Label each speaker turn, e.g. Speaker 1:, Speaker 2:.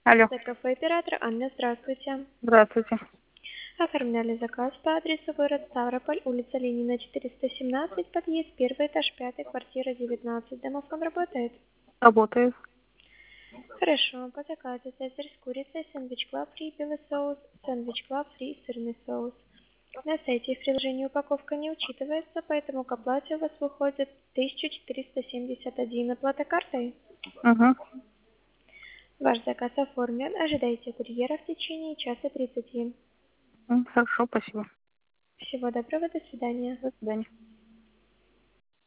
Speaker 1: Алло,
Speaker 2: Это кафе оператор Анна, здравствуйте.
Speaker 1: здравствуйте.
Speaker 2: Оформляли заказ по адресу город Ставрополь, улица Ленина, 417, подъезд, первый этаж, 5, квартира 19. Домофон работает?
Speaker 1: Работаю.
Speaker 2: Хорошо, по заказу цезарь с курицей, сэндвич клаб фри, белый соус, сэндвич клаб фри, сырный соус. На сайте и в приложении упаковка не учитывается, поэтому к оплате у вас выходит 1471. Оплата картой?
Speaker 1: Угу.
Speaker 2: Ваш заказ оформлен. Ожидайте курьера в течение часа 30.
Speaker 1: Хорошо, спасибо.
Speaker 2: Всего доброго, до свидания.
Speaker 1: До свидания.